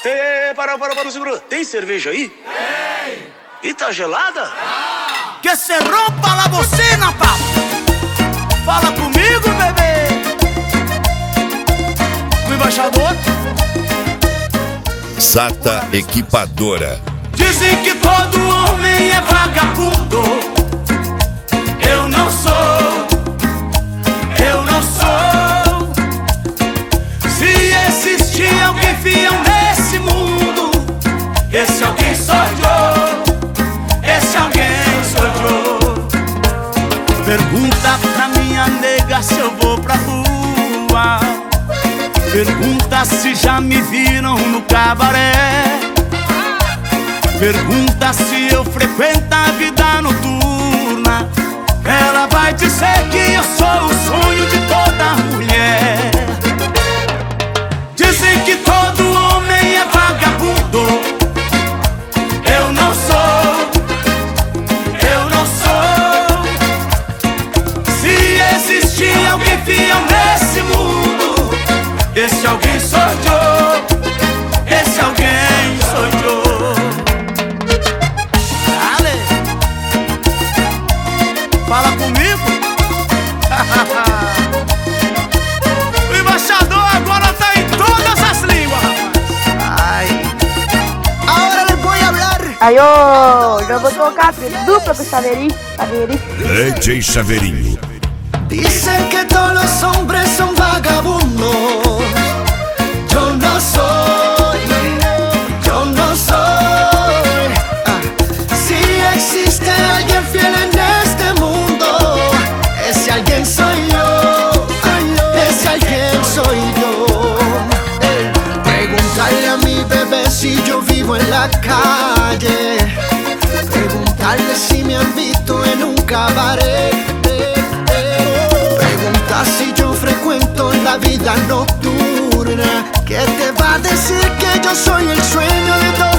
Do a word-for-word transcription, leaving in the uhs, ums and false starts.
Tem, para, para, para, segura. Tem cerveja aí? Tem. E tá gelada? Ah. Que se rompa la bocina, papo. Fala comigo, bebê. O embaixador. Sata Equipadora. Dizem que todo homem é vagabundo. Eu não sou. Eu não sou. Se existir alguém fiel nesse mundo, esse alguém sou eu. Esse alguém sou eu. Pergunta pra minha nega se eu vou pra rua. Pergunta se já me viram no cabaré. Pergunta se eu frequento a vida noturna. Ela vai dizer que eu sou o sonho de toda mulher. Dizem que todo homem é vagabundo. Eu não sou. Eu não sou. Se existir alguém fiel nesse mundo, esse alguém sou eu. Esse alguém sou eu. Fala comigo. O embaixador agora tá em todas as línguas, rapaz. Ay. Ahora les voy a hablar. Aí, ô, já vou tocar dupla com o Chaveirinho. Chaveirinho. D J Chaveirinho. Dicen que todos los hombres son vagabundos. Yo no soy. Yo no soy. Ah. Si existe alguien fiel en este mundo, ese alguien soy yo. Ese alguien soy yo. Eh. Preguntarle a mi bebé si yo vivo en la calle. Preguntarle si me han visto en un cabaret. Si yo frecuento la vida nocturna, ¿qué te va a decir que yo soy el sueño de todos?